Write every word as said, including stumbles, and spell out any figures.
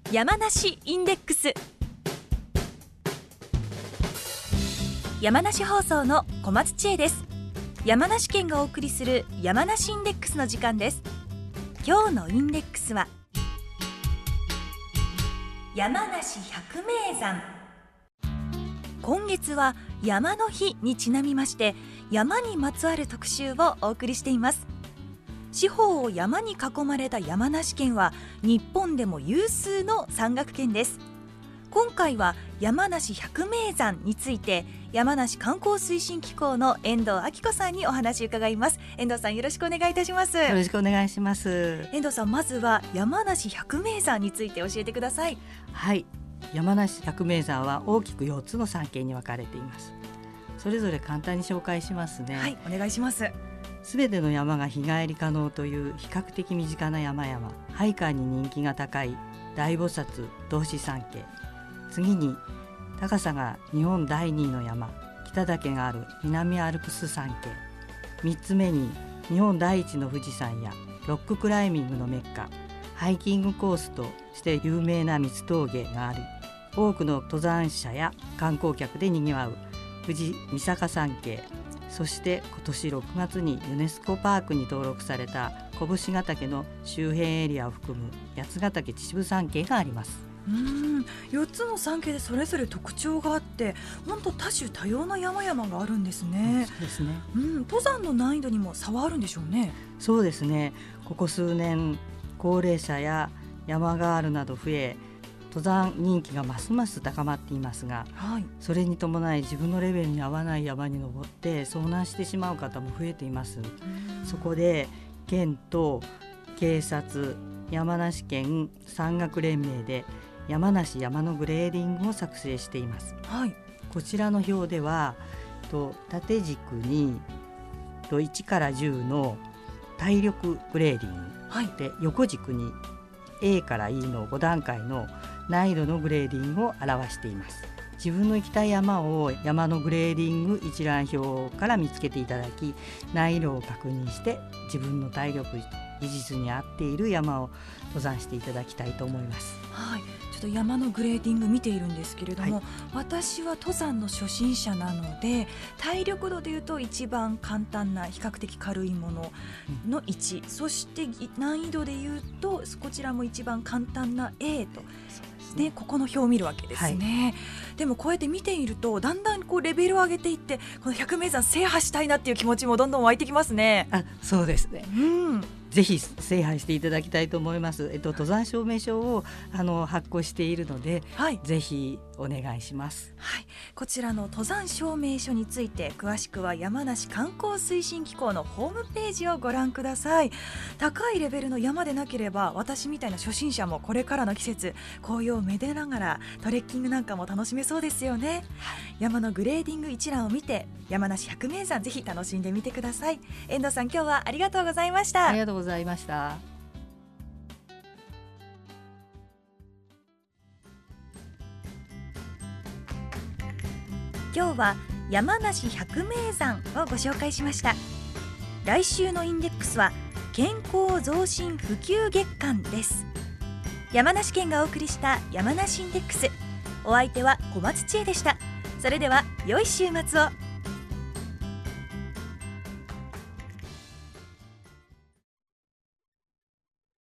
山梨インデックス。山梨放送の小松千恵です。山梨県がお送りする山梨インデックスの時間です。今日のインデックスは山梨百名山。今月は山の日にちなみまして、山にまつわる特集をお送りしています。四方を山に囲まれた山梨県は日本でも有数の山岳県です。今回は山梨百名山について、山梨観光推進機構の遠藤明子さんにお話を伺います。遠藤さん、よろしくお願いいたします。 よろしくお願いします。 遠藤さん、まずは山梨百名山について教えてください。 はい、山梨百名山は大きくよっつの山系に分かれています。それぞれ簡単に紹介しますね。 はい、お願いします。 すべての山が日帰り可能という比較的身近な山々、ハイカーに人気が高い大菩薩道志山系、次に高さが日本だいにいの山、北岳がある南アルプス山系、みっつめに日本第一の富士山やロッククライミングのメッカ、ハイキングコースとして有名な三つ峠があり、多くの登山者や観光客でにぎわう富士三坂山系、そして今年ろくがつにユネスコパークに登録された甲武信ヶ岳の周辺エリアを含む八ヶ岳秩父山系があります。 うーん、よっつの山系でそれぞれ特徴があって、本当多種多様な山々があるんですね。 そうですね、 うん、登山の難易度にも差はあるんでしょうね。 そうですね、ここ数年高齢者や山ガールなど増え、登山人気がますます高まっていますが、はい、それに伴い自分のレベルに合わない山に登って遭難してしまう方も増えています。そこで県と警察、山梨県山岳連盟で山梨山のグレーディングを作成しています。はい、こちらの表ではと縦軸にといちからじゅうの体力グレーディング、はい、で横軸に A から E のごだんかいの難易度のグレーディングを表しています。自分の行きたい山を山のグレーディング一覧表から見つけていただき、難易度を確認して自分の体力技術に合っている山を登山していただきたいと思います。 はい、ちょっと山のグレーディング見ているんですけれども、はい、私は登山の初心者なので、体力度でいうと一番簡単な比較的軽いもののいち、うん、そして難易度でいうとこちらも一番簡単な A と、ね、ここの表を見るわけですね。はい、でもこうやって見ているとだんだんこうレベルを上げていって、この百名山制覇したいなっていう気持ちもどんどん湧いてきますね。 あ、そうですね、 うん、ぜひ制覇していただきたいと思います。えっと、登山証明書をあの発行しているので、はい、ぜひお願いします。 はい、こちらの登山証明書について詳しくは山梨観光推進機構のホームページをご覧ください。高いレベルの山でなければ、私みたいな初心者もこれからの季節、紅葉をめでながらトレッキングなんかも楽しめそうですよね。はい、山のグレーディング一覧を見て山梨百名山ぜひ楽しんでみてください。遠藤さん、今日はありがとうございました。 ありがとうございました。 今日は山梨百名山をご紹介しました。来週のインデックスは健康増進普及月間です。山梨県がお送りした山梨インデックス、お相手は小松千恵でした。それでは良い週末を。